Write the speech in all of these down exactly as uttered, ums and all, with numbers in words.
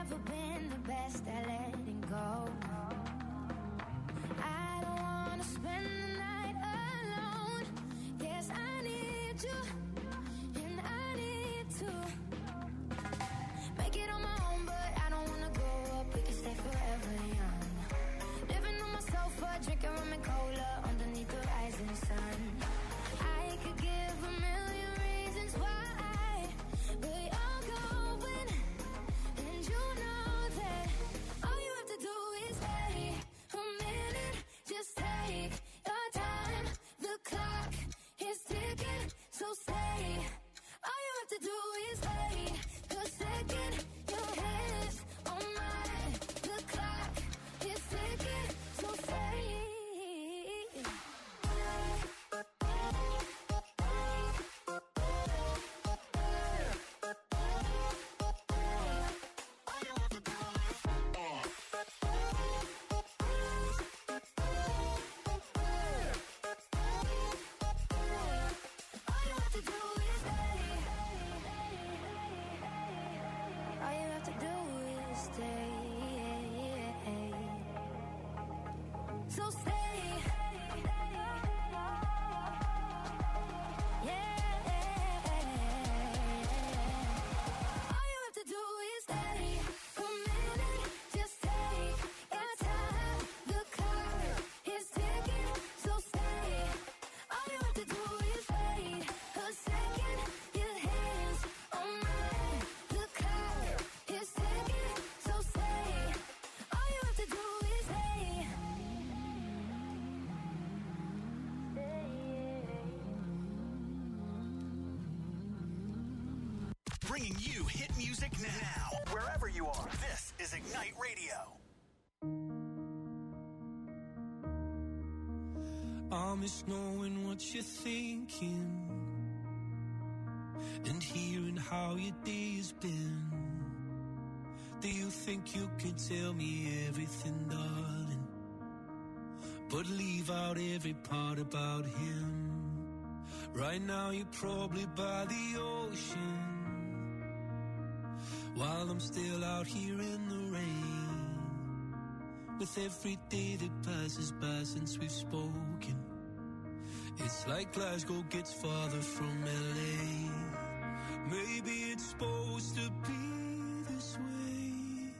never been the best at letting go. I don't wanna spend the night alone. Yes, I need you, and I need to make it on my own, but I don't wanna grow up. We can stay forever young. Living on my sofa, drinking rum and cola underneath the rising sun. I could give a million reasons why, but you're going, and you know that all you have to do is wait a minute. Just take your time. The clock is ticking, so stay. All you have to do is wait a second. Your hands on mine. The clock is ticking, so stay. All you have to do is stay. So stay. Yeah. All you have to do is stay a minute. Just take your time. The clock is ticking, so stay. All you have to do is wait a second. Your hands on mine. The clock is ticking, so stay. All you have to do is stay. Bringing you hit music now, wherever you are. This is Ignite Radio. I miss knowing what you're thinking and hearing how your day's been. Do you think you can tell me everything, darling, but leave out every part about him? Right now you're probably by the ocean, while I'm still out here in the rain. With every day that passes by since we've spoken, it's like Glasgow gets farther from L A. Maybe it's supposed to be this way,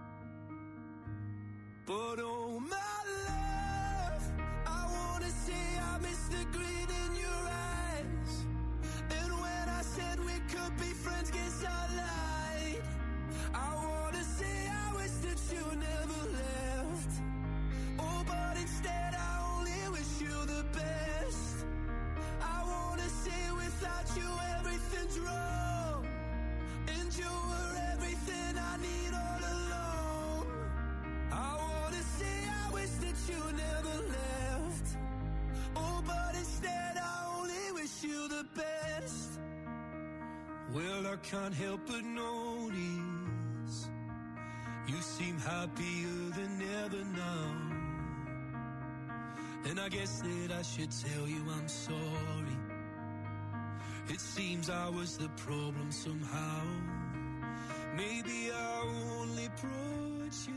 but oh my love, I wanna say I miss the grin in your eyes. And when I said we could be friends, guess I lied. I wanna say I wish that you never left. Oh, but instead I only wish you the best. I wanna say without you everything's wrong, and you were everything I need all along. I wanna say I wish that you never left. Oh, but instead I only wish you the best. Well, I can't help but notice you seem happier than ever now. And I guess that I should tell you I'm sorry. It seems I was the problem somehow. Maybe I only brought you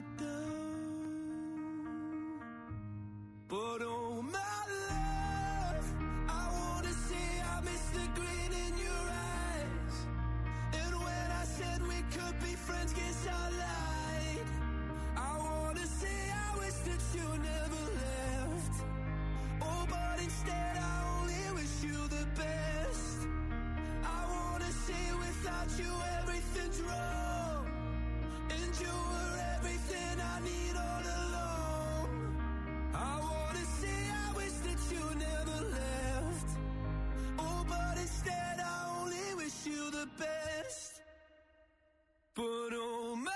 down. But oh my love, I wanna say I miss the grin in your eyes. And when I said we could be friends, guess I lied. I wanna say I wish that you never left. Oh, but instead I only wish you the best. I wanna say without you everything's wrong, and you were everything I need all along. I wanna say I wish that you never left. Oh, but instead I only wish you the best. But oh my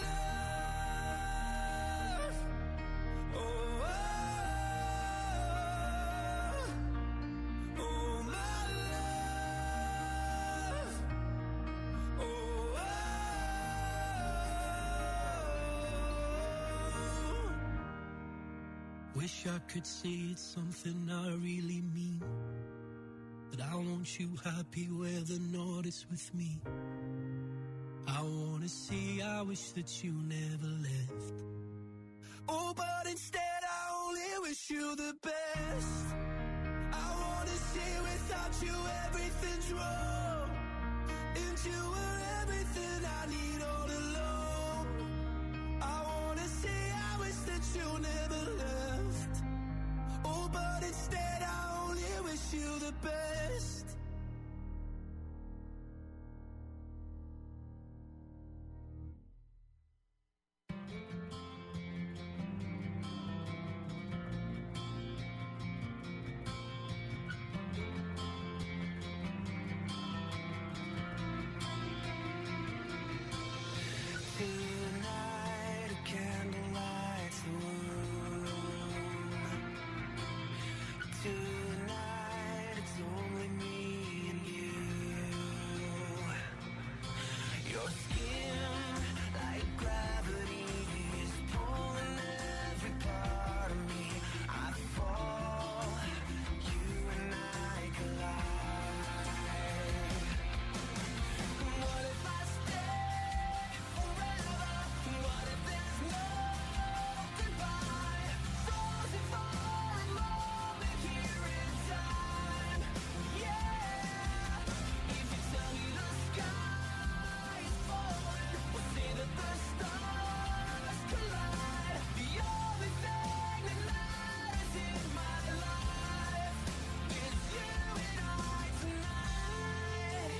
love, oh, oh, oh my love, oh, oh. Wish I could say it's something I really mean, that I want you happy where the north is with me. I want wanna see, I wish that you never left. Oh, but instead I only wish you the best. I wanna say without you everything's wrong, and you were everything I need all along. I wanna say I wish that you never left. Oh, but instead I only wish you the best. Tonight, a candle lights the room. Tonight, it's only me and you. Your skin, like gravity, is pulling every part of me. I fall, you and I collide. What if I stay forever? What if there's no goodbye? Frozen for a moment here in time. Yeah. If you tell me the sky is falling, we'll say that the stars collide. The only thing that matters in my life is you and I tonight.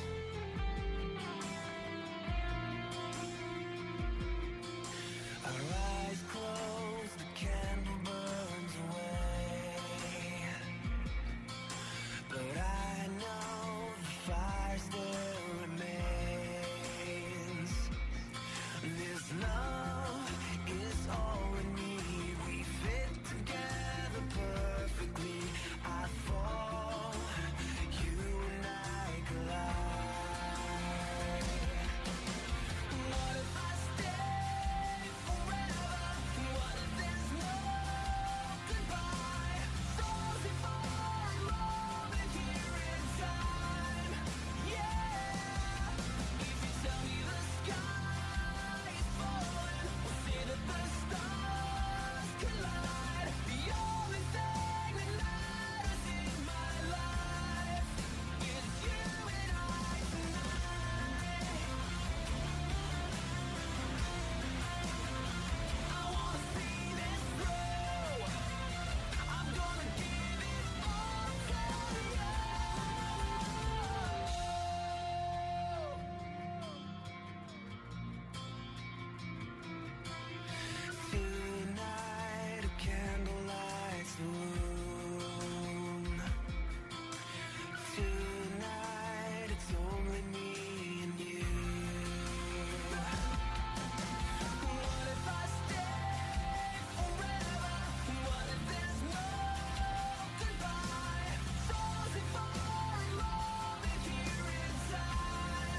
Our eyes close, the candle burns away. But I know the fire still remains. This love is all we need. We fit together perfectly. I fall, you and I collide. What if I stay forever? What if there's no goodbye? Frozen for a moment here in time. Yeah. If you tell me the sky is falling, we'll say that the stars collide. The only thing that matters in my life is you and I tonight. I wanna see this through. I'm gonna give it all to you. Tonight, a candle lights the room. Tonight, it's only me and you. What if I stay forever? What if there's no goodbye? Frozen for a moment here in time.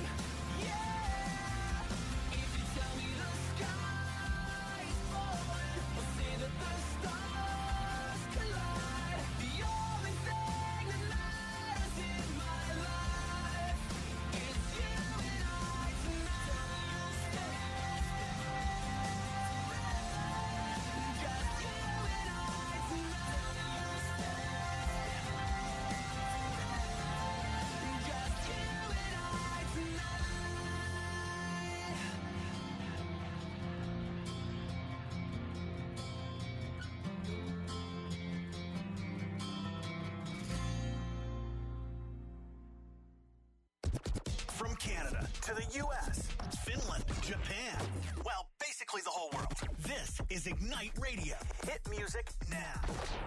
Yeah. If you tell me the sky is falling, we'll say that the stars collide. The only thing that matters in my life is you and I tonight. Just you and I tonight. Just you and I From Canada to the U S, Finland, Japan. Well, basically the whole world. This is Ignite Radio. Hit music now.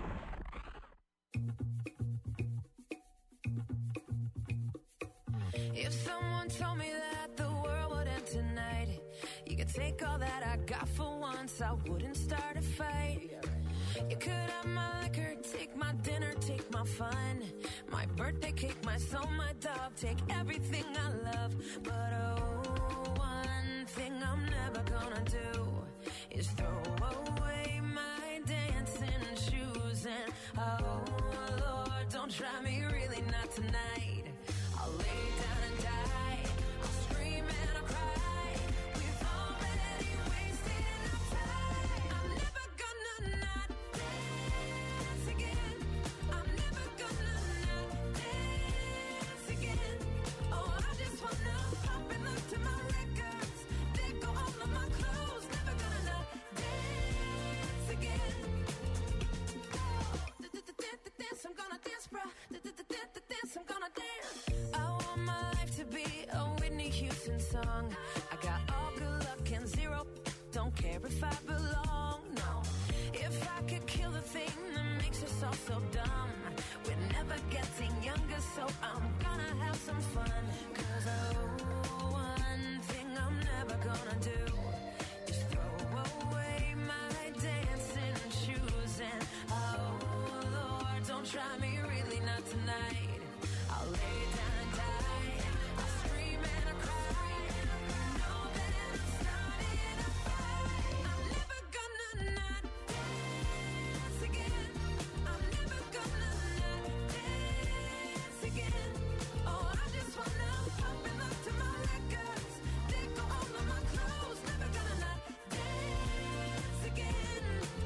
If someone told me that the world would end tonight, you could take all that I got for once, I wouldn't start a fight. You could have my liquor, take my dinner, take my fun, my birthday cake, my soul, my dog, take everything I love. But oh, one thing I'm never gonna do is throw away my dancing shoes. And oh Lord, don't try me, really not tonight. I'll lay down and die, I'll scream and I'll cry with song. I got all good luck and zero, don't care if I belong, no. If I could kill the thing that makes us all so dumb, we're never getting younger, so I'm gonna have some fun. Cause oh, one thing I'm never gonna do is throw away my dancing shoes. And oh Lord, don't try me, really not tonight. I'll lay down and die, I'll scream and I'll cry. Know that I'm starting a fight. I'm never gonna not dance again. I'm never gonna not dance again. Oh, I just wanna pop and look to my records, take all of my clothes. Never gonna not dance again.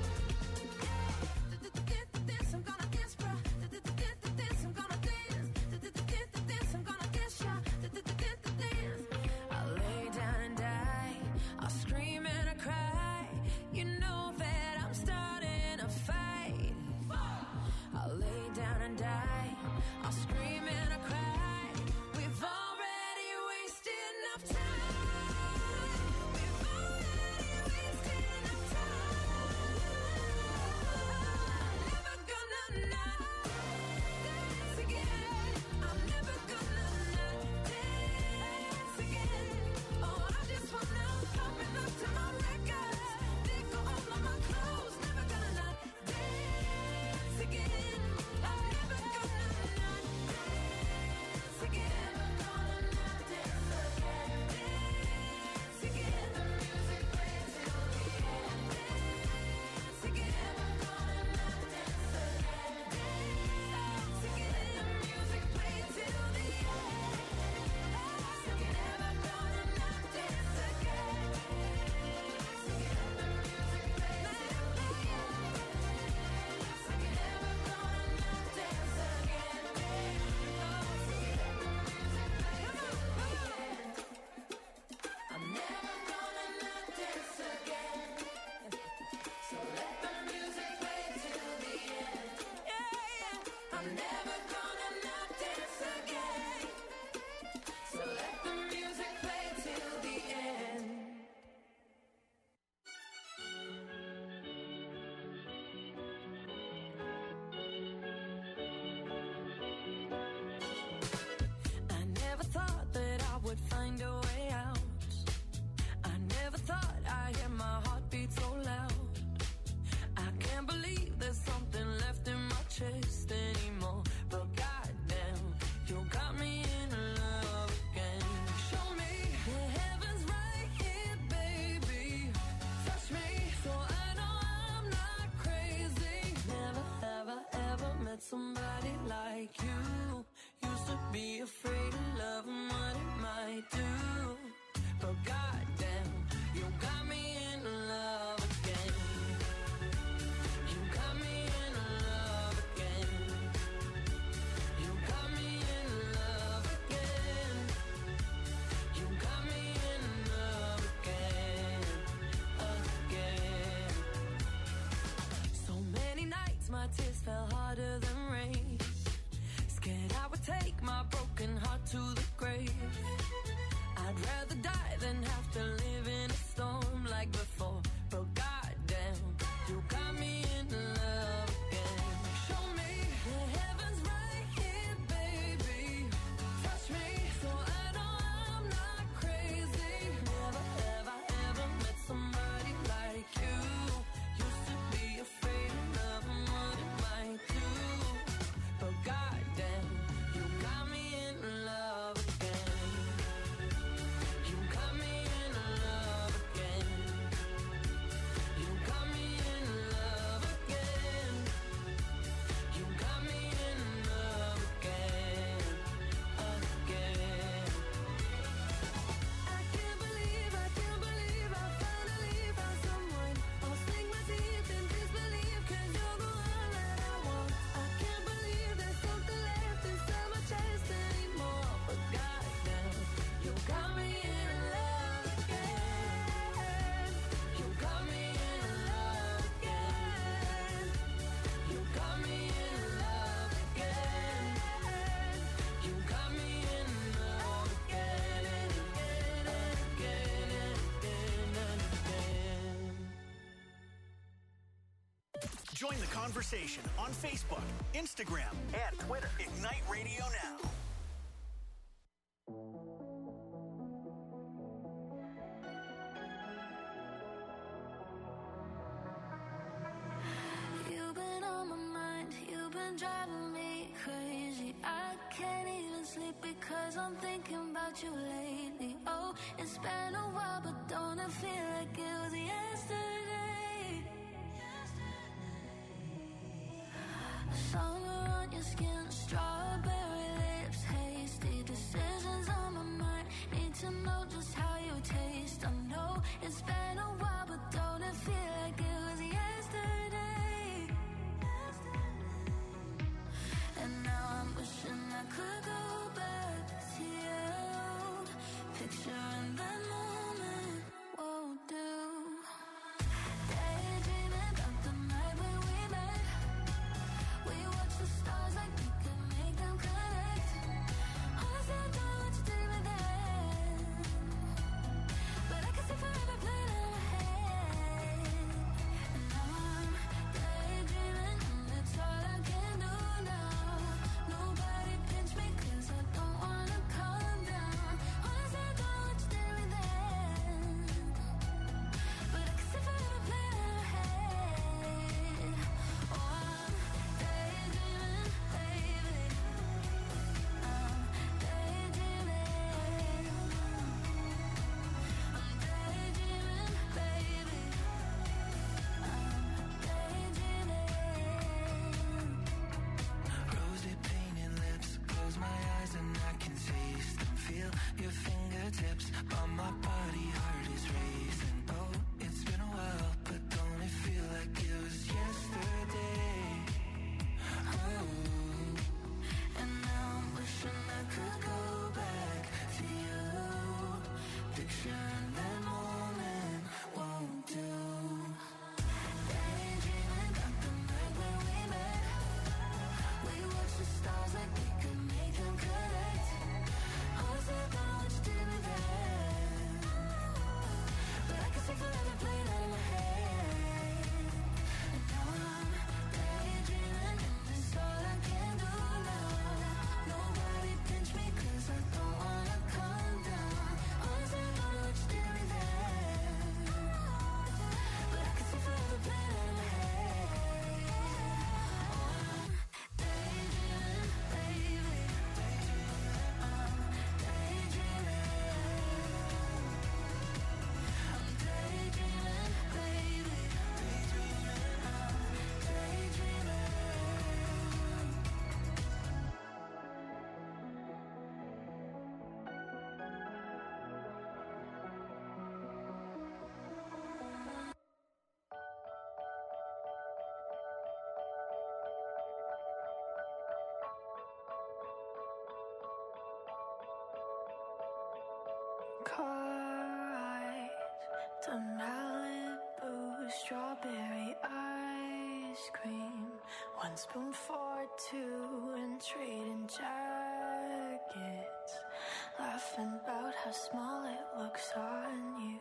Dance, I'm gonna dance, bro. Dance, I'm gonna dance. Dance, I'm gonna dance, yeah. Dance. I'll lay down and die, I'll scream and I cry. You know that I'm starting a fight. I'll lay down and die, I'll scream and I cry. We've already wasted enough time. We've already wasted enough time. Never gonna not dance again. I'm never gonna not dance again. Oh, I just wanna pop and look to my records, take all of my clothes. Never gonna not dance again. I'm never gonna not dance again. Never gonna not dance again. Dance again. The music plays till the end. Dance again. Never gonna not dance again. Dance again. The music plays till the end. Dance again. Never gonna not dance again. Dance again. The music plays till the end. Dance again. Never gonna not dance again. Dance again. The music plays till the end. I'm never gonna not dance again. So let the music play till the end. Yeah, yeah. I'm never gonna not dance again. So let the music play till the end. I never thought that I would find a way out. I never thought I'd hear my heartbeat so loud. I can't believe there's something left in my chest anymore. But goddamn, you got me in love again. Show me the heavens right here, baby. Touch me so I know I'm not crazy. Never have I ever met somebody like you. Used to be afraid of love and what it might do. But goddamn, you got me in love again. You got me in love again. You got me in love again. You got me in love again, again. So many nights my tears fell harder than rain. Scared I would take my broken heart to the grave. I'd rather die than have to live in a storm like before. But goddamn, you got me in love again. Show me the heavens right here, baby. Touch me so I know I'm not crazy. Never have I ever met somebody like you. Used to be afraid of love and what it might do. But goddamn, you got me Join the conversation on Facebook, Instagram, and Twitter. Ignite Radio Now. You've been on my mind, you've been driving me crazy. I can't even sleep because I'm thinking about you lately. Oh, it's been a while, but don't it feel like it was yesterday? Summer on your skin, strawberry lips, hasty decisions on my mind. Need to know just how you taste. I know it's been a while, but don't it feel like it was yesterday? And now I'm wishing I could go back to you. Picturing that moment won't do. Daydreaming about the night when we met. We watched the stars like we could make them connect. Honestly, I don't know what you did with that, but I can see forever playing in my head. And now I'm daydreaming, and it's all I can do now. Nobody pinch me 'cause I don't wanna calm down. Honestly, I don't know what you did with that, but I can see forever playing in my head. Oh, I'm daydreaming, baby. I'm daydreaming. I'm daydreaming, baby. I'm daydreaming. Rosy painted lips, close my eyes and I can taste them. Feel your fingertips on my body, heart is racing. Oh, it's been a while, but don't it feel like it was yesterday? Oh, and now I'm wishing I could go back to you. Picturing that moment won't do. Daydreaming about the night when we met. We watched the stars like we could make them connect. Honestly, I don't know what you did with that, but I can see forever playing out in my head. And now I'm daydreaming, and it's all I can do now. Nobody pinch me 'cause I don't wanna calm down. Honestly, I don't know what you did with that, but I can see forever playing out in my head. Oh, I'm daydreaming, baby. I'm daydreaming. I'm daydreaming, baby. I'm daydreaming. Car ride to Malibu, strawberry ice cream. One spoon for two and trading jackets. Laughing about how small it looks on you.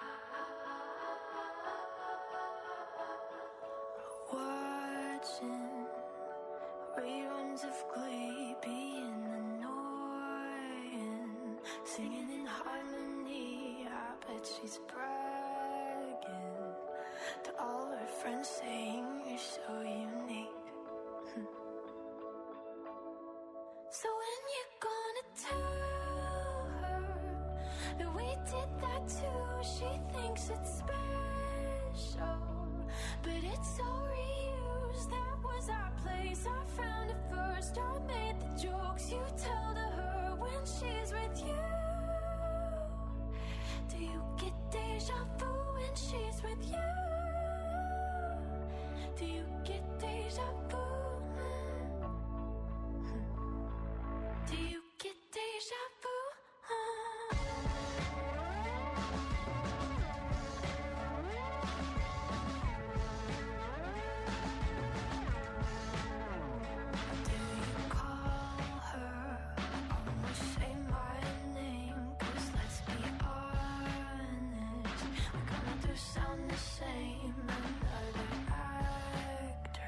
Watching reruns of Glee, being annoying. Singing in harmony, I bet she's bragging to all her friends, saying you're so unique. So when you're gonna tell her that we did that too? She thinks it's special, but it's so reused. That was our place, I found it first. I made the jokes you tell to her when she's with you. Do you get deja vu when she's with you? Do you get deja vu? Do you get deja vu? Do you call her? Almost say my name, 'cause let's be honest, we kinda do sound the same. Another actor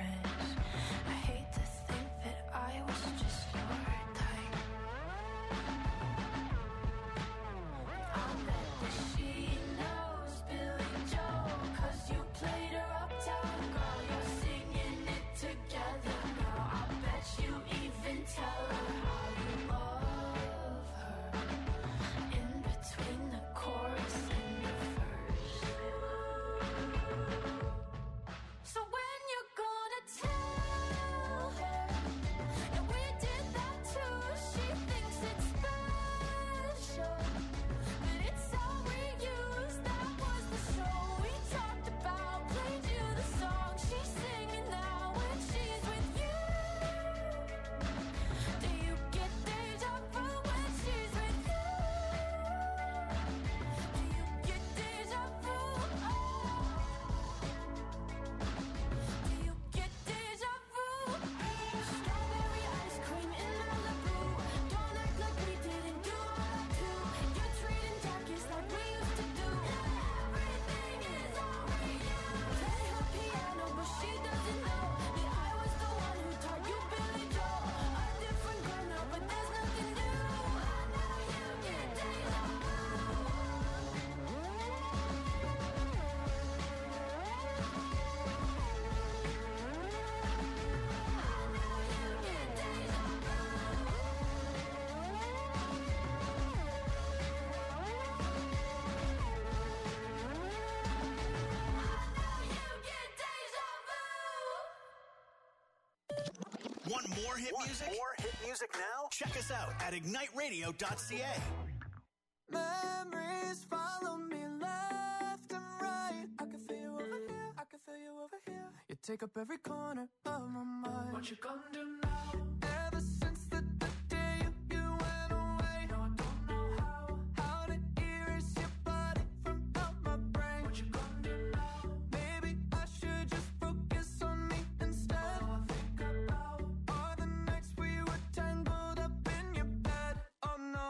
more hit Want music? more hit music now? Check us out at ignite radio dot c a. Memories follow me left and right. I can feel you over here, I can feel you over here. You take up every corner of my mind. What you gonna do now? Ever since the, the day you, you went away, no, I don't know how, how to erase your body from out my brain. What you gonna do now? Maybe I should just focus on me instead. All I think about are the nights we were tangled up in your bed. Oh no.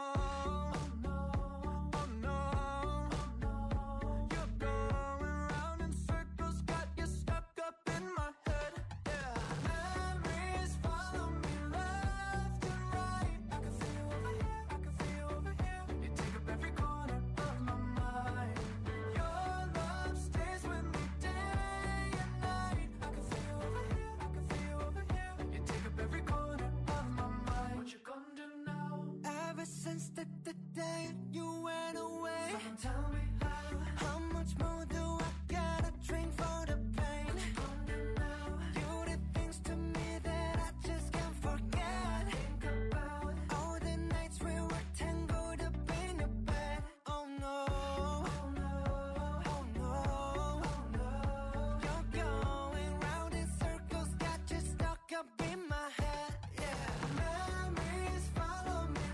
Since the, the day you went away, someone tell me how, how much more do I gotta drink for the pain? You did things to me that I just can't forget. Think about all the nights we were tangled up in your bed. Oh no, oh no, oh no, oh no. You're going round in circles, got you stuck up in my head. Yeah, memories follow me.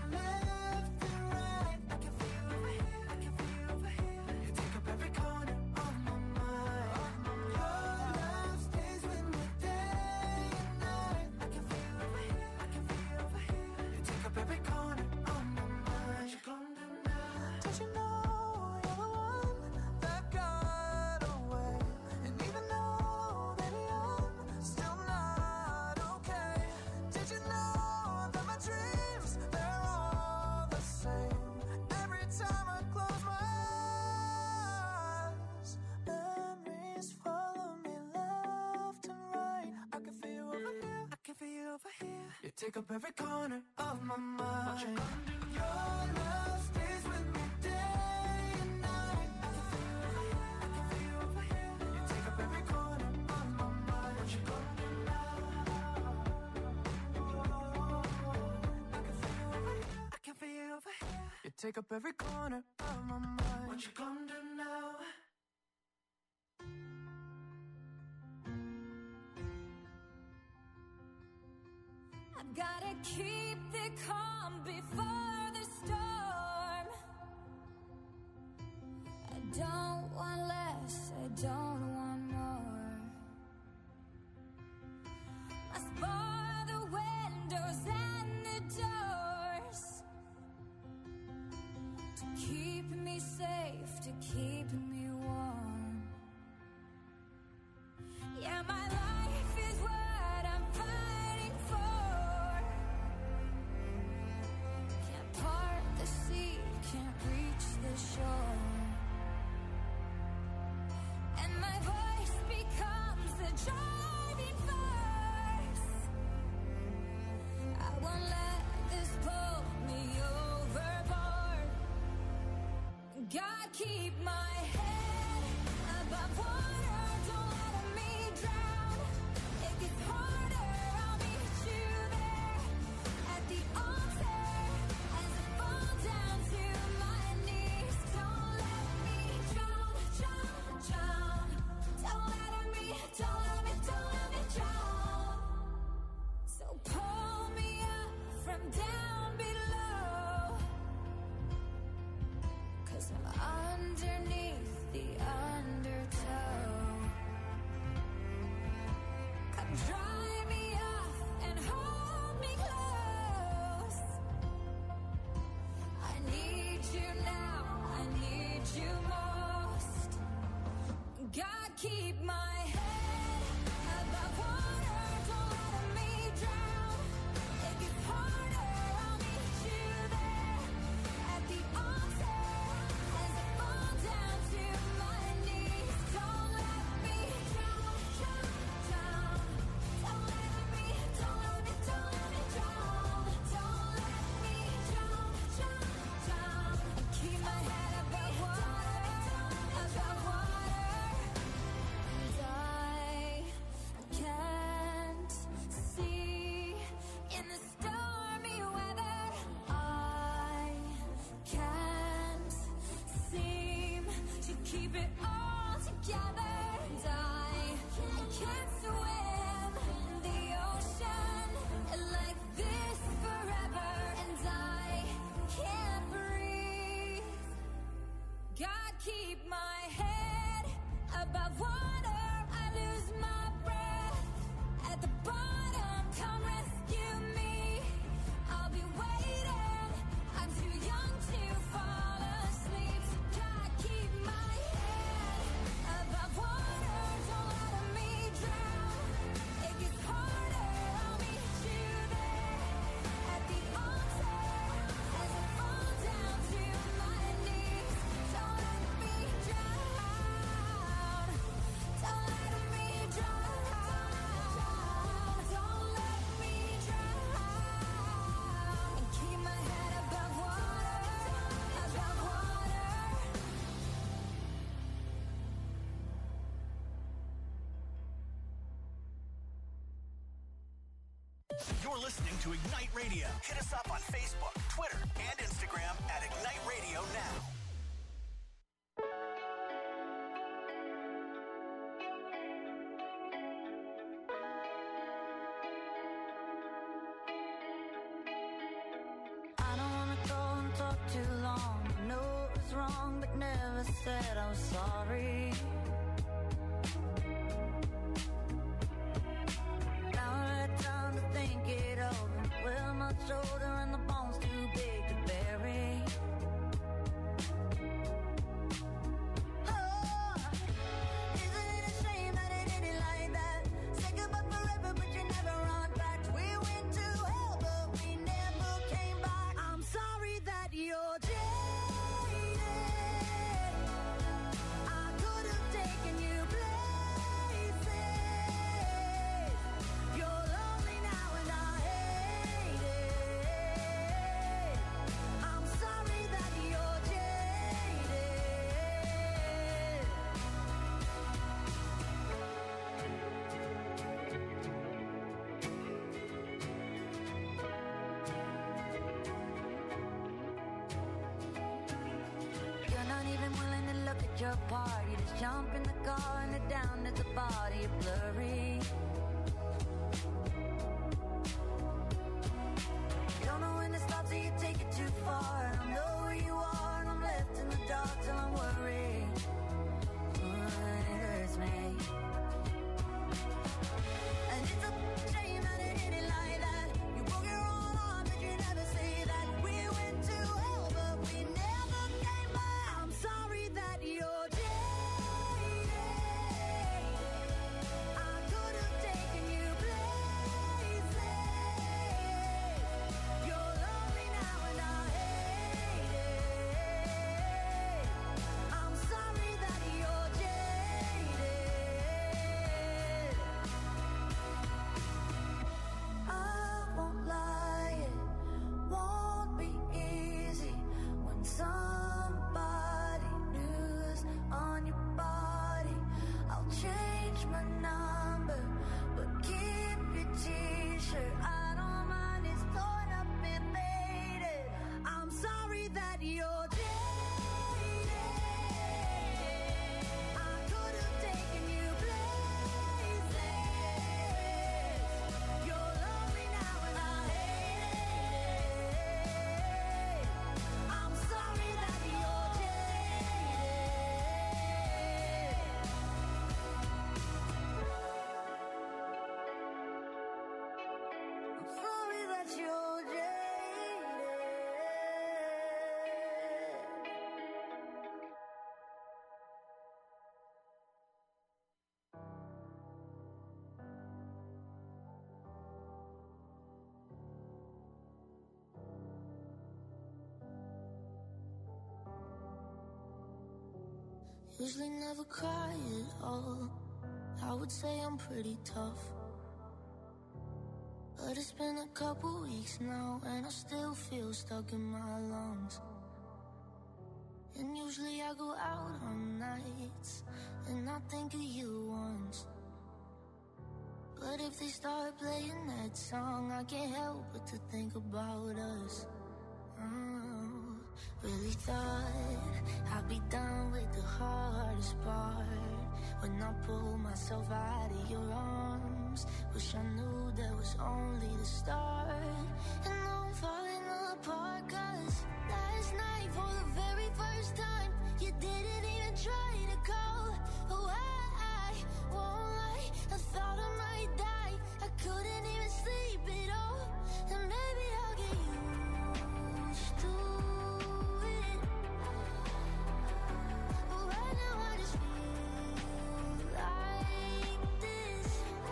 Take up every corner of my mind. What you gonna do? Your love stays with me day and night. I can feel you over here, I can feel you over here. You take up every corner of my mind. What you gonna do now? I can feel you over here, I can feel you over here. You take up every corner of my mind. What you gonna do now? I've gotta keep the calm before the storm. I don't want less, I don't want more. Must bar the windows and the doors to keep me safe, to keep me warm. Yeah, my life is what I'm fighting for. Can't part the sea, can't reach the shore. And my voice becomes the driving force. I won't let this pull me overboard. God, keep my head above water, don't let me drown. It gets harder, I'll meet you there at the altar as I fall down to my knees. Don't let me drown, drown, drown. Don't let me, don't let me, don't let me drown. So pull me up from down below, 'cause I'm underneath the undertow. Come dry me off and hold me close. I need you now, I need you most. God, keep my head above water, don't let me drown. It gets harder, I'll meet you there at the altar as I fall down to my knees. Don't let me drown, drown, drown. Don't let me, don't let me, don't let me drown. Don't let me drown, drown, drown. Keep my head above water, above water. And I You're listening to Ignite Radio. Hit us up on Facebook, Twitter, and Instagram at Ignite Radio Now. I don't wanna go and talk too long. I know it was wrong, but never said I was sorry. Now I had time to think it over. We're much older and the bones too big to bury. Oh, isn't it a shame that it ended like that? Say goodbye forever, but you never run back. We went to hell, but we never came back. I'm sorry that you're jaded. I could have taken you places. You're lonely now and I hate it. I'm sorry that you're jaded. You're not even willing to look at your part. You just jump in the car and head down at the body. You're blurry. You don't know when to stop till you take it too far. I don't know where you are and I'm left in the dark till I'm worried. Oh, it hurts me. And it's a shame that it ended like that. You broke your own arm, but you never say that. We went to hell, but we never came back. I'm sorry that you're jaded. I could have taken you places. You're lonely now and I hate it. I'm sorry that you're jaded. I won't lie, it won't be easy when somebody new's on your body. I'll change my number, but keep your t-shirt. I don't mind, it's torn up and faded. I'm sorry that you're jaded. I could have taken you places. You're lonely now and I hate it. I'm sorry that you're jaded. I'm sorry that you're jaded. Usually never cry at all. I would say I'm pretty tough. But it's been a couple weeks now and I still feel stuck in my lungs. And usually I go out on nights and I think of you once. But if they start playing that song, I can't help but to think about us. Oh, really thought I'd be done with the hardest part. When I pull myself out of your arms, wish I knew that was only the start. And now I'm falling apart, cause last night for the very first time, you didn't even try to call. Oh, I, I won't lie, I thought I might die. I couldn't even sleep at all. And maybe I'll get used to it. But right now I just feel like this.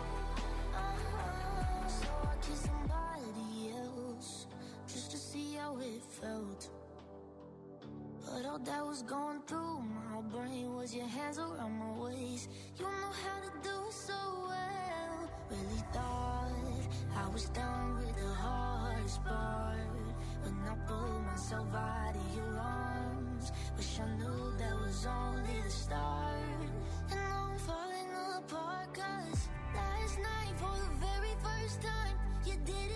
Uh-huh. So I kissed somebody else just to see how it felt. But all that was going through my brain was your hands around my waist. You know how to do it so well. Really thought I was done with the hardest part. When I pulled myself out of your arms, wish I knew that was only the start. And now I'm falling apart, cause last night for the very first time, you did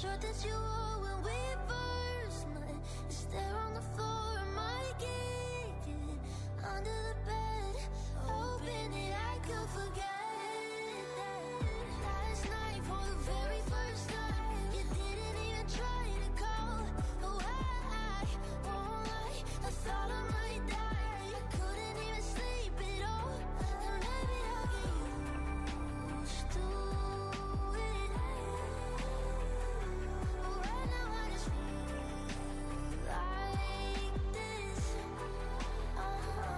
shirt that you wore when we first met. Is there on the floor? I might get it under the bed, hoping that I could forget that last night for the very first time. You didn't even try to call. Oh, I, won't lie, I thought I might die. I couldn't even sleep at all. And maybe I'll get used to it. But right now I just feel like this. Uh-huh.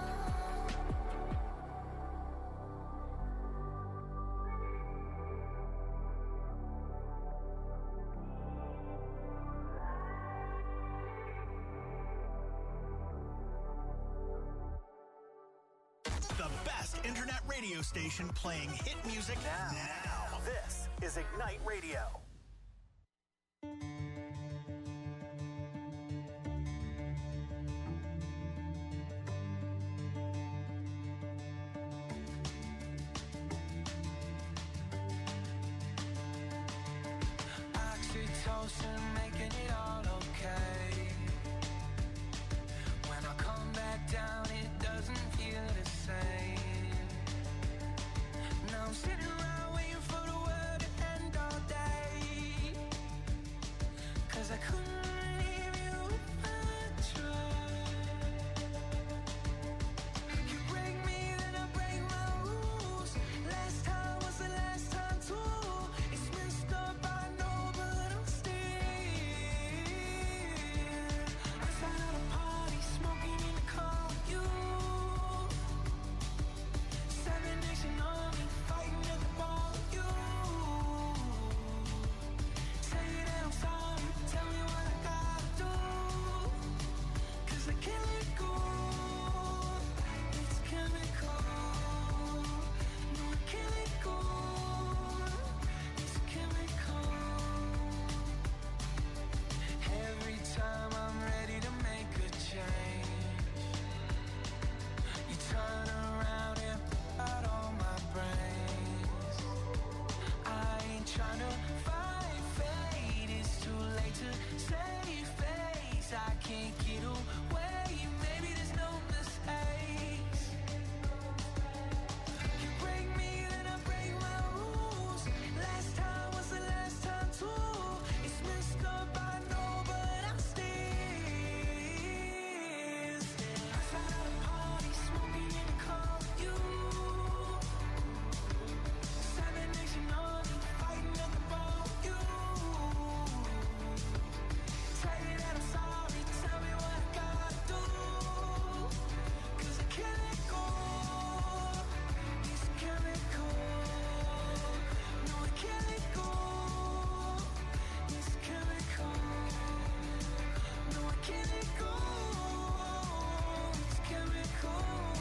The best internet radio station playing hit music now. now. This is Ignite Radio. Oxytocin making it all okay. When I come back down, it doesn't feel the same. Now I'm sitting around waiting for the world to end all day. Cause I couldn't leave you if I tried. You break me, then I break my rules. Last time was the last time too. It's messed up, I know, but I'm still outside at a party, smoking in the car with you. Seven Nation Army, fighting at the bar with you. Say that I'm sorry, tell me what I gotta do. Cause I can't let go. It's chemical. No, I can't let go. It's chemical. Every time I'm ready to make a change, you turn around and put out all my brains. I ain't trying to fight fate, it's too late to save face. I can't get away, maybe there's no mistakes. You break me, then I break my rules. Last time was the last time too. It's messed up, I know, but I'm still outside at a party, smoking in the car with you. Seven Nation Army, fighting at the bar with you. Say that I'm sorry, tell me what I gotta do. Cause I can't let go. It's chemical. No, I can't let go. It's chemical. No, I can't let go. It's chemical.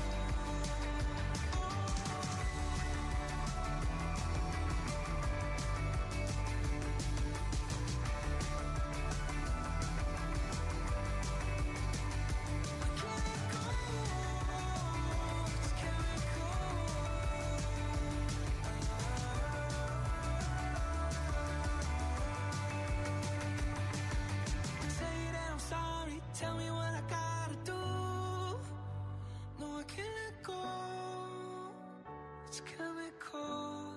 Say that I'm sorry, tell me what I gotta do. No, I can't let go. It's chemical.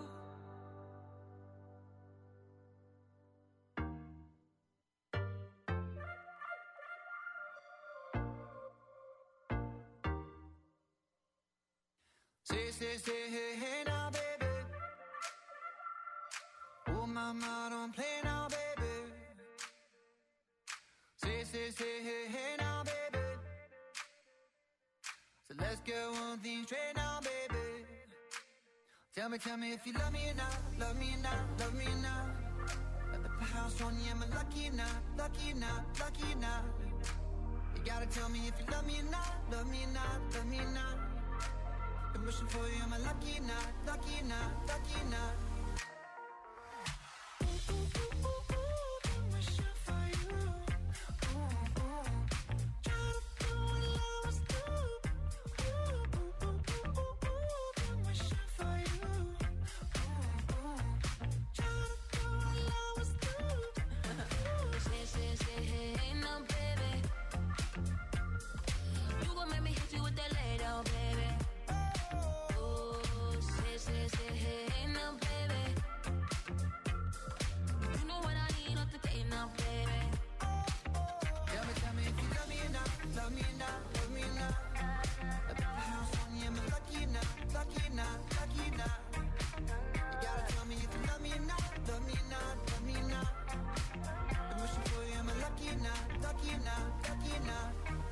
Say, say, say, hey, hey now, baby. Oh, mama, don't play now, baby. Say, say, say, hey, hey now, baby. So let's get one thing straight now, baby. Tell me, tell me if you love me or not, love me or not, love me or not. At the house on you, am I lucky or not, lucky or not, lucky or not? You gotta tell me if you love me or not, love me or not, love me or not. I'm wishing for you, am I lucky or not, lucky or not, lucky or not? Ooh, ooh, ooh, ooh, ooh, I'm wishing for you. Ooh, ooh. Try to do what lovers do. Ooh, ooh, ooh, ooh, ooh, ooh, I'm wishing for you. Ooh, ooh. Try to do what lovers do. not, lucky or not, lucky or not.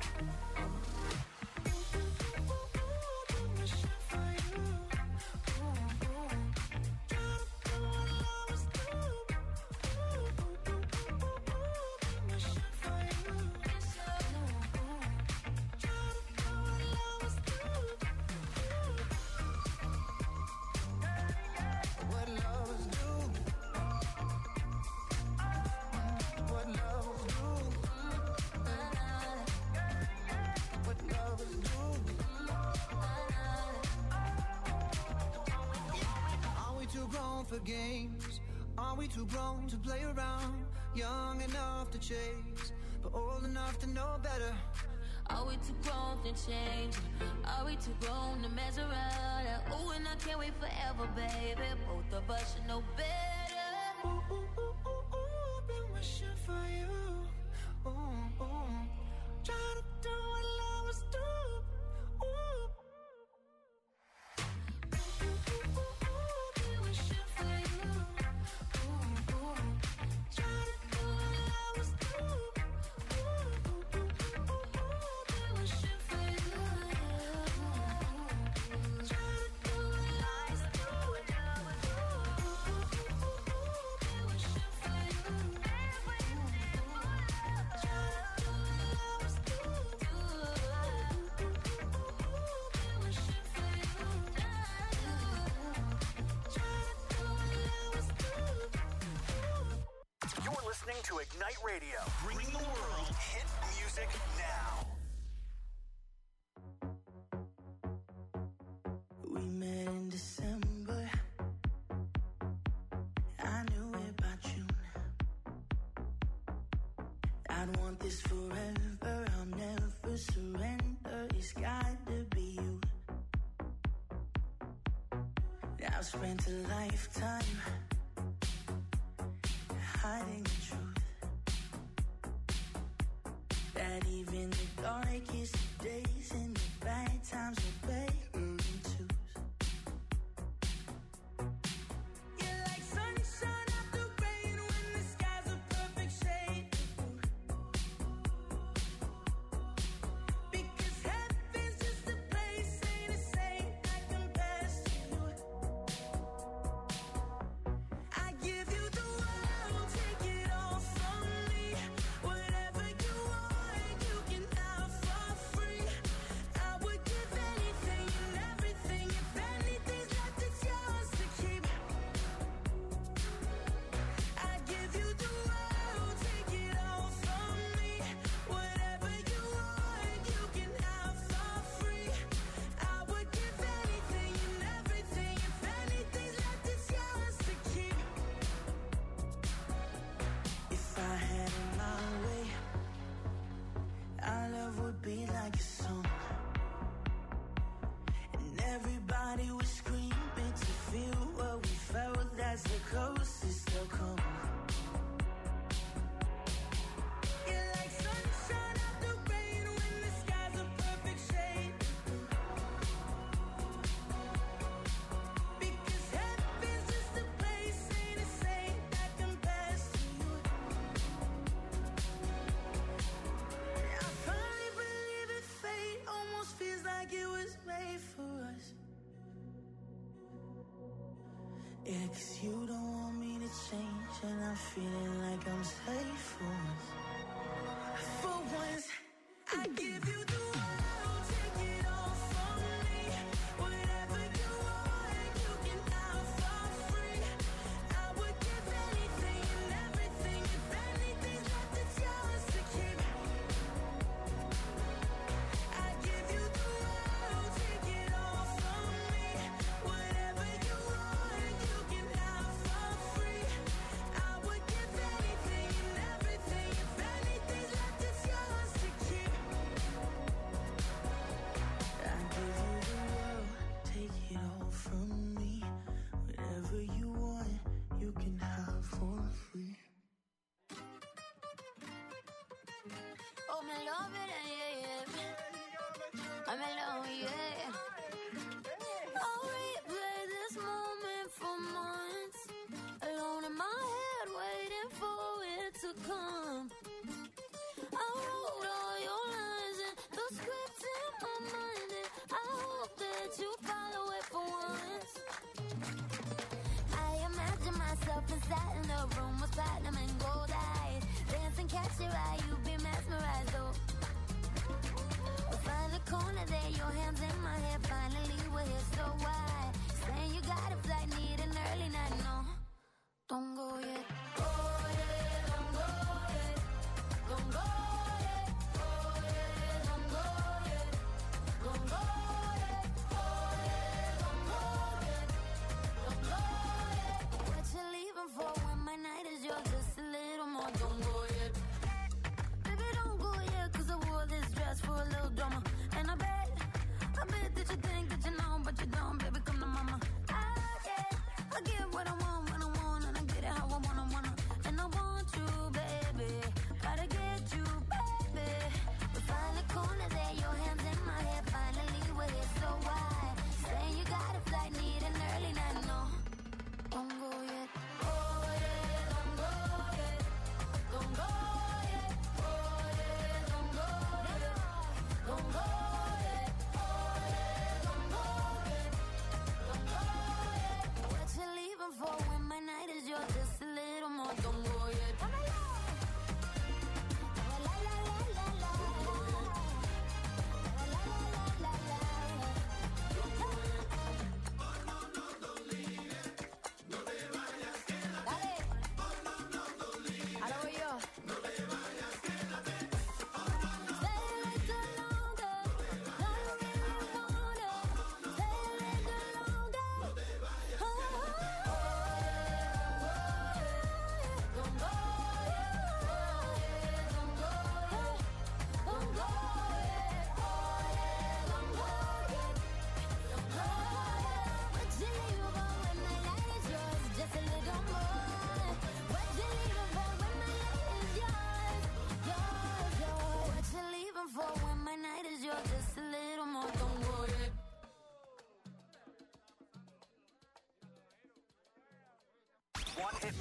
For games, are we too grown to play around? Young enough to chase, but old enough to know better. Are we too grown to change? Are we too grown to mess around? Oh, and I can't wait forever, baby. Both of us should know better. Ooh, ooh, ooh, ooh, ooh, been wishing for you. Ooh, ooh. Try to do what lovers do. Ooh. Listening to Ignite Radio, bringing the world hit music now. We met in December. I knew it by June. I'd want this forever. I'll never surrender. It's got to be you. I've spent a lifetime hiding the truth, that even the darkest days and the bad times are better than twos. You're like sunshine after rain when the sky's a perfect shade of blue. Because heaven's just a place, ain't a saint that compares to you. I give you the world, take it all from me. Whatever you want, you can have for free. I would give anything and everything. If anything's left, it's yours to keep. I give you the world, take it all from me. Whatever you want, you can have for free. I would give anything and everything. If anything's left, it's yours to keep. If I had it my way, our love would be like a song, and everybody would scream it to feel what we felt. That's the closest they'll come. You're like sunshine after rain when the sky's a perfect shade of blue. Because heaven's just a place, ain't a saint that compares to you. I finally believe in fate, almost feels like it was made for us. Yeah, 'cause you don't want me to change, and I'm feeling like I'm safe for once. For once, I give you the world, take it all from me. Whatever you want, you can have for free. I would give anything and everything. If anything's left, it's yours to keep. I give you the world, take it all from me. Whatever you want, you can have for free. I would give anything and everything. If anything's left, it's yours to keep. I give you the world, take it all from me. Whatever you want, you can have for free. Oh, me love it, yeah, yeah. I'm alone, yeah. I'll replay this moment for months, alone in my head, waiting for it to come.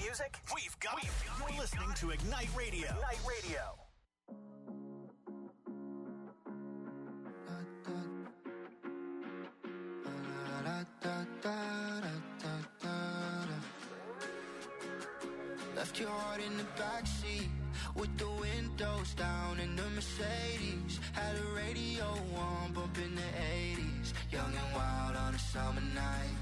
music, we've got, we've got You're listening got to Ignite Radio. Ignite Radio. Left your heart in the backseat with the windows down in the Mercedes. Had a radio on, bumping the eighties. Young and wild on a summer night.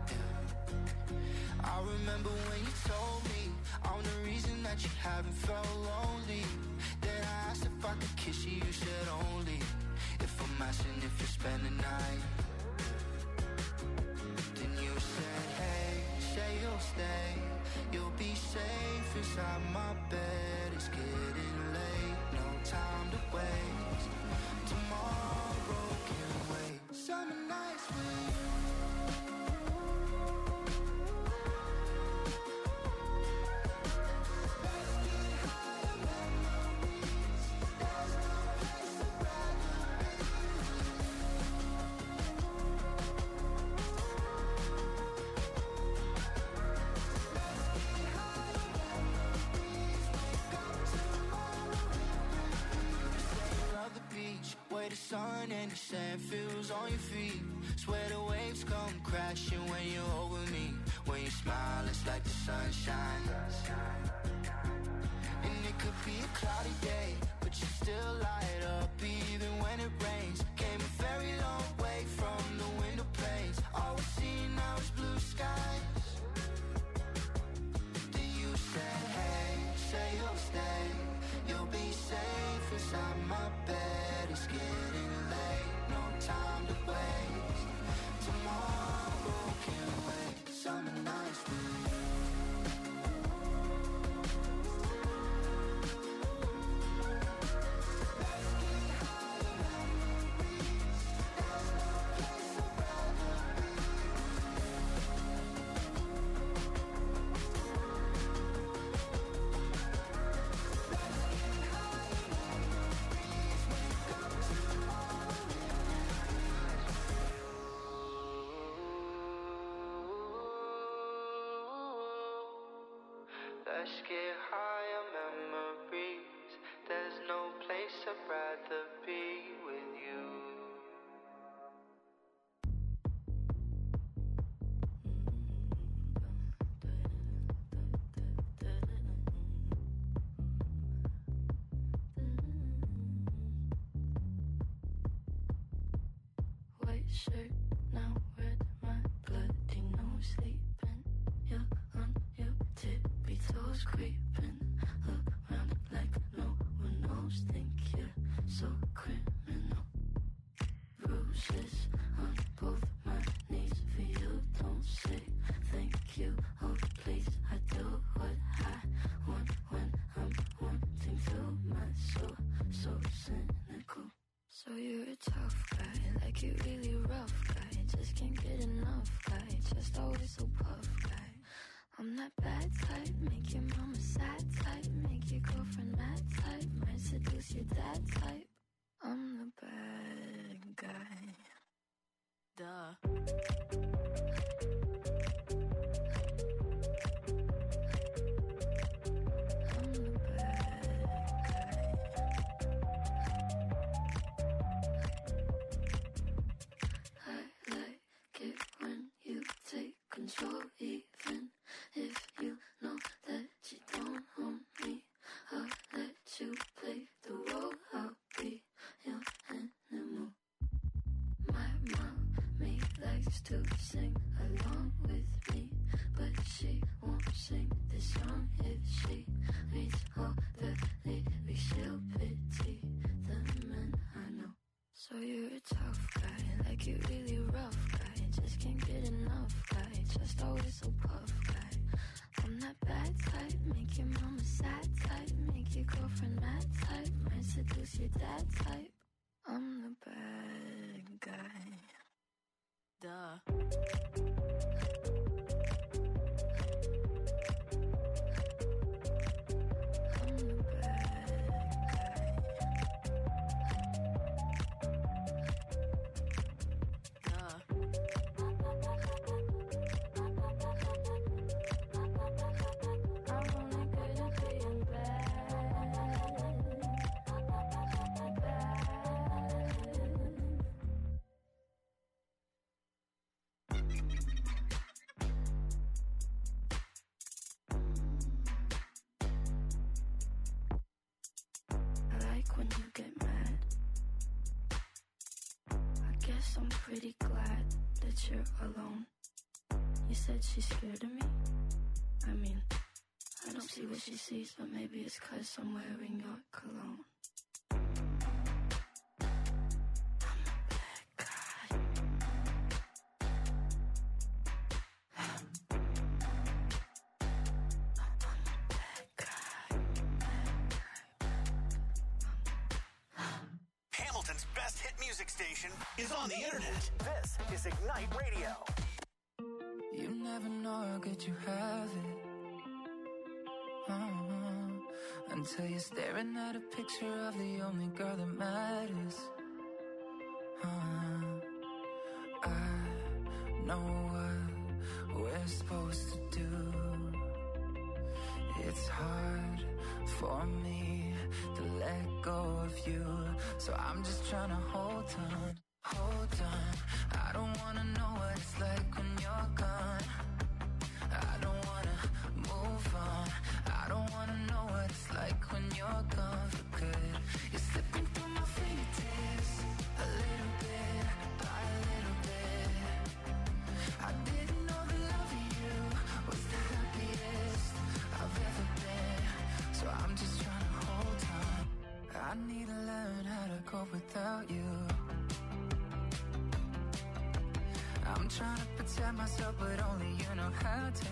Yeah. I remember when you told me I'm the reason that you haven't felt lonely. Then I asked if I could kiss you, you said only if I'm asking if you spend the night. Then you said, hey, say you'll stay. You'll be safe inside my bed. It's getting late, no time to waste. Tomorrow can wait. Summer nights with you. Let's get higher memories. There's no place I'd rather be. Where the sun and the sand feels on your feet. Swear the waves come crashing when you're over me. When you smile, it's like the sunshine. And it could be a cloudy day, but you still light up even when it rains. Came a very long way from the window panes. All we see now is blue skies. Then you said, hey, say you'll stay. You'll be safe inside my bed. It's getting late, no time to waste. Tomorrow can wait. Summer nights with you. Let's get higher memories. There's no place I'd rather be. Let's get higher memories. Wake up tomorrow. Let's get higher memories. There's no place I'd rather be with you. White shirt, now red, my bloody nose sleeping. You're on your tippy toes, creeping around like no one knows. Think you're so criminal. Bruises on both my knees for you. Don't say thank you, oh please. I do what I want when I'm wanting to. My soul, so cynical. So you're a tough guy, like you really rough guy. Just can't get enough guy, just always so puff guy. I'm that bad type, make your mama sad type. Make your girlfriend mad type, might seduce your dad type. I'm the bad guy. Duh. I'm the bad guy. I like it when you take control, even if you know that you don't own me. I'll let you play the role, I'll be your animal. My mommy likes to sing along with me, but she won't sing this song if she reads all the lyrics. She'll pity the men I know. So you're a tough guy, like you really rough guy. Just can't get enough guy, just always so puff guy. I'm that bad type, make your mama sad type. Make your girlfriend mad type, might seduce your dad type. I'm the bad guy. Duh. I'm the bad guy. Duh. pretty glad that you're alone. You said she's scared of me? I mean, I don't see what she sees, but maybe it's 'cause I'm wearing your cologne. Hamilton's best hit music station is on the internet. This is Ignite Radio. You never know how good you have it. Uh-huh. Until you're staring at a picture of the only girl that matters. Uh-huh. I know what we're supposed to do. It's hard for me to let go of you, so I'm just trying to hold on, hold on. I don't wanna know what it's like when you're gone. I don't wanna move on. I don't wanna know what it's like when you're gone for good. You're slipping through my fingertips, a little bit by a little bit. I didn't know the love of you was the happiest I've ever been, so I'm just trying to hold on. I need to learn how to cope without you. I'm trying to protect myself, but only you know how to.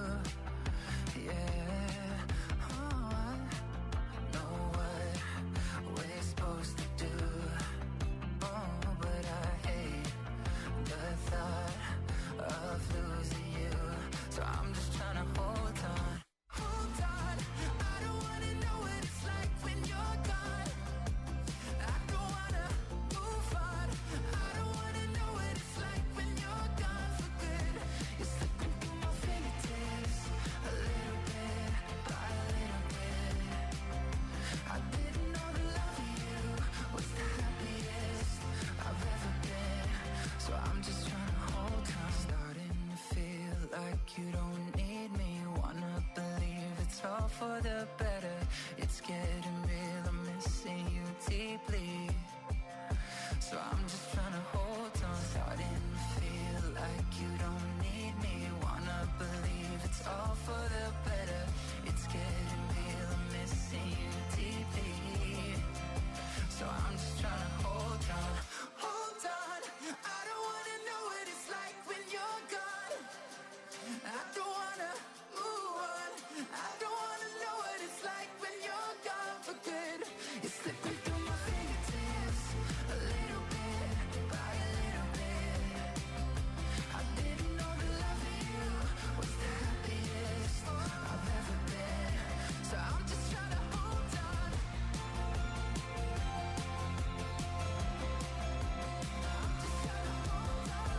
Yeah, oh, I know what we're supposed to do. Oh, but I hate the thought of losing you, so I'm just trying to hold on. Hold on, I don't wanna know what it's like when you're gone. I don't wanna move on. I don't wanna know what it's like when you're gone for good. You're slipping through my fingertips, a little bit by a little bit. I didn't know the love of you was the happiest I've ever been, so I'm just trying to hold on. Starting to feel like you don't need me. Wanna believe it's all for the better. It's getting real, I'm missing you deeply, so I'm just trying to hold on. Starting to feel like you don't need me. Wanna believe it's all for the better. It's getting real, I'm missing you deeply, so I'm just trying to hold on. Hold on, I don't wanna know what it's like when you're gone. I don't wanna move on. I don't wanna know what it's like when you're gone for good. You're slipping through my fingertips, a little bit by a little bit. I didn't know the love of you was the happiest I've ever been, so I'm just trying to hold on. I'm just trying to hold on.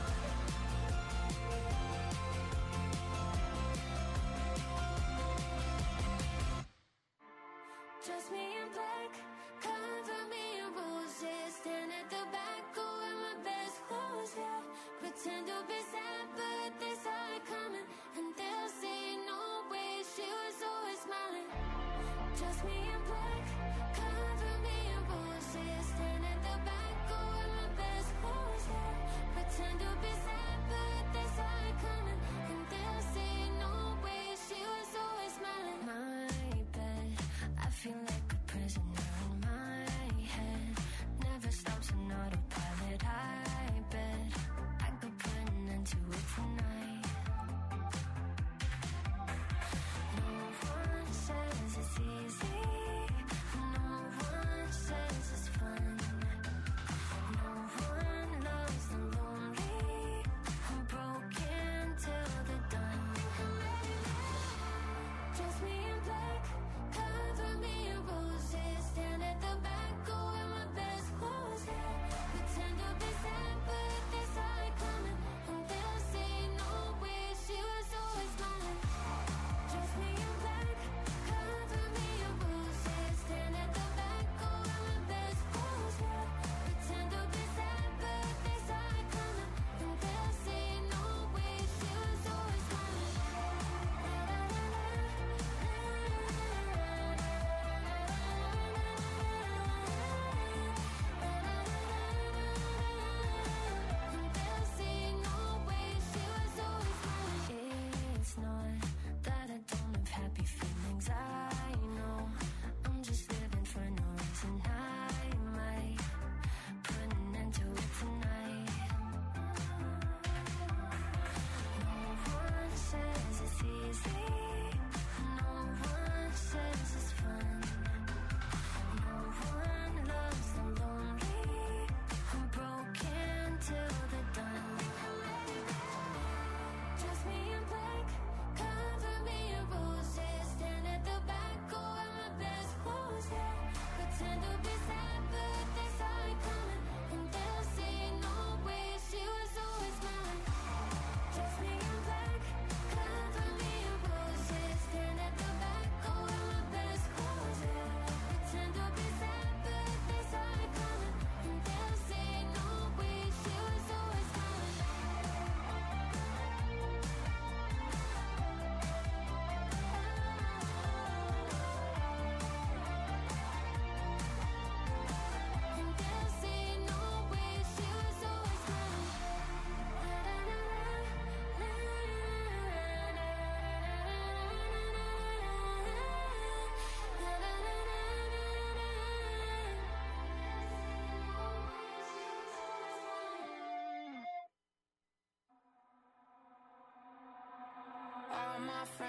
Dress me in black, cover me in roses. Stand at the back, go in my best clothes, yeah. Pretend to be sad, but they saw it coming, and they'll say no way. She was always smiling. Dress me in black, cover me in roses. Stand at the back, go in my best clothes, yeah. Pretend to be sad, but they saw it coming, and they'll say no way. She was always smiling. My bed, I feel like a prisoner in my head. Never stops an autopilot. I bet I could put an end to it tonight. No one says it's easy. No one says it's fun. No one loves the lonely.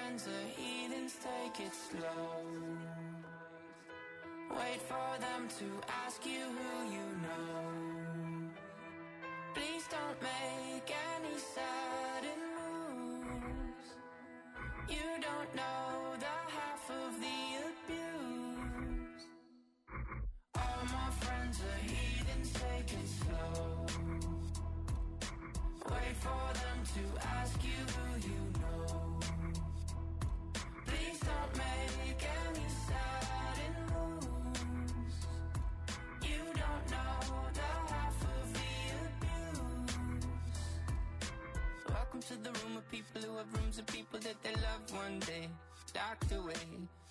friends are heathens, take it slow. Wait for them to ask you who you know. Please don't make any sudden moves. You don't know the half of the abuse. All my friends are heathens, take it slow. Wait for them to ask you who you know. Please don't make any sudden moves. You don't know the half of the abuse. Welcome to the room of people who have rooms of people that they love one day docked away.